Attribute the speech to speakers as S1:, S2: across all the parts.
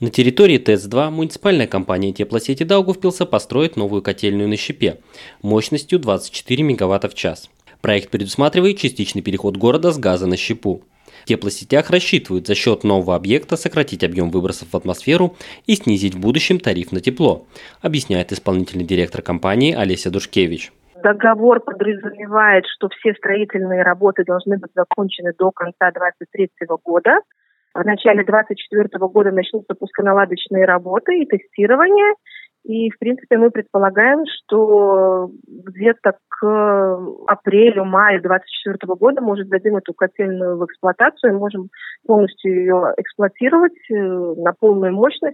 S1: На территории ТЭЦ-2 муниципальная компания теплосети Даугавпилса построит новую котельную на щепе мощностью 24 МВт в час. Проект предусматривает частичный переход города с газа на щепу. В теплосетях рассчитывают за счет нового объекта сократить объем выбросов в атмосферу и снизить в будущем тариф на тепло, объясняет исполнительный директор компании Олеся Душкевич.
S2: Договор подразумевает, что все строительные работы должны быть закончены до конца 2023 года. В начале 2024 года начнутся пусконаладочные работы и тестирование. И, в принципе, мы предполагаем, что где-то к апрелю-маю 2024 года мы уже сдадим эту котельную в эксплуатацию и можем полностью ее эксплуатировать на полную мощность.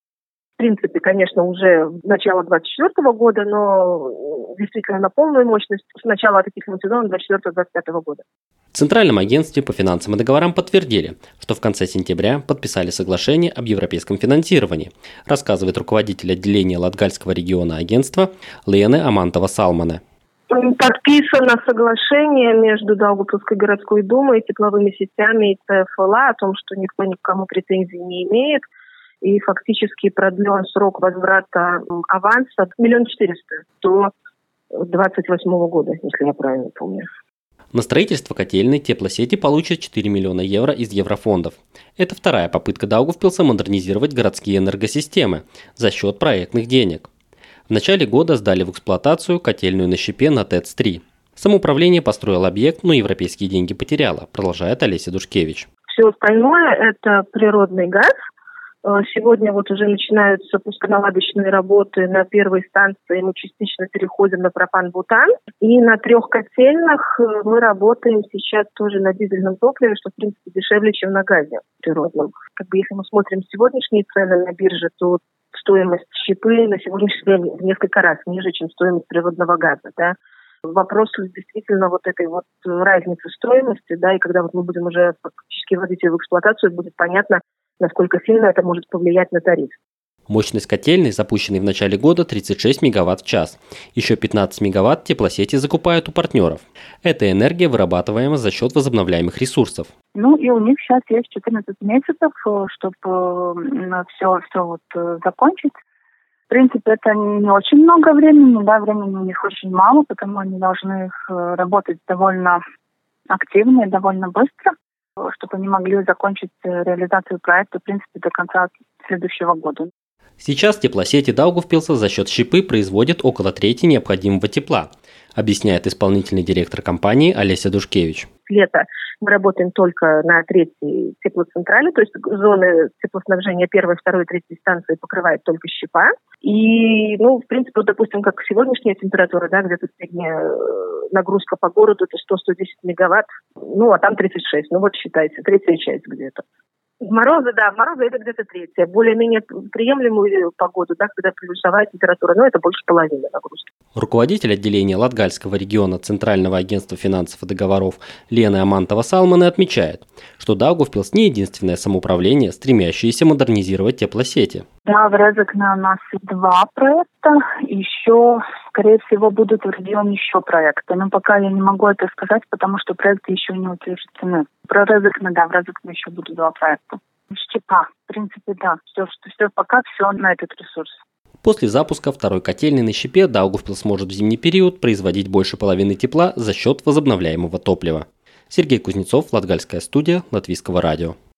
S2: В принципе, конечно, уже в начало 2024 года, но действительно на полную мощность с начала отопительного сезона 2024-2025 года.
S1: В Центральном агентстве по финансам и договорам подтвердили, что в конце сентября подписали соглашение об европейском финансировании, рассказывает руководитель отделения Латгальского региона агентства Лена Амантова-Салмане.
S2: Подписано соглашение между Даугавпилской городской думой, тепловыми сетями и ЦФЛА о том, что никто ни к кому претензий не имеет. И фактически продлен срок возврата аванса 1 400 000 до 2028 года, если я правильно помню.
S1: На строительство котельной теплосети получат 4 миллиона евро из еврофондов. Это вторая попытка Даугавпилса модернизировать городские энергосистемы за счет проектных денег. В начале года сдали в эксплуатацию котельную на щепе на ТЭЦ-3. Самоуправление построило объект, но европейские деньги потеряло, продолжает Олеся Душкевич.
S2: Все остальное – это природный газ. Сегодня вот уже начинаются пусконаладочные работы на первой станции, мы частично переходим на пропан-бутан. И на 3 котельных мы работаем сейчас тоже на дизельном топливе, что в принципе дешевле, чем на газе природном. Если мы смотрим сегодняшние цены на бирже, то стоимость щепы на сегодняшний день в несколько раз ниже, чем стоимость природного газа. Да? Вопрос действительно вот этой вот разницы стоимости, да, и когда вот мы будем уже фактически вводить ее в эксплуатацию, будет понятно, насколько сильно это может повлиять на тариф.
S1: Мощность котельной, запущенной в начале года, 36 МВт в час. Еще 15 МВт теплосети закупают у партнеров. Эта энергия вырабатываема за счет возобновляемых ресурсов.
S3: И у них сейчас есть 14 месяцев, чтобы все закончить. В принципе, это не очень много времени, да, времени у них очень мало, потому они должны работать довольно активно и довольно быстро, чтобы они могли закончить реализацию проекта, в принципе, до конца следующего года.
S1: Сейчас теплосети Даугавпилса за счет щепы производят около трети необходимого тепла, объясняет исполнительный директор компании Олеся Душкевич.
S2: Лето мы работаем только на 3-й теплоцентрали, то есть зоны теплоснабжения 1-й, 2-й, 3-й станции покрывает только щепа. И, в принципе, допустим, как сегодняшняя температура, да, где-то средняя нагрузка по городу, это 100-110 мегаватт, а там 36, считайте, третья часть где-то. В морозы это где-то третья. Более-менее приемлемую погоду, да, когда плюсовая температура, это больше половины нагрузки.
S1: Руководитель отделения Латгальского региона Центрального агентства финансов и договоров Лена Амантова-Салмане отмечает, что Даугавпилс не единственное самоуправление, стремящееся модернизировать теплосети.
S3: Да, в Резекне у нас 2 проекта, еще, скорее всего, будут в регионе еще проекты. Но пока я не могу это сказать, потому что проекты еще не утверждены. Про Резекне, в Резекне еще будут 2 проекта. Щепа, в принципе, да, пока все на этот ресурс.
S1: После запуска второй котельной на щепе Даугавпилс сможет в зимний период производить больше половины тепла за счет возобновляемого топлива. Сергей Кузнецов, Латгальская студия, Латвийского радио.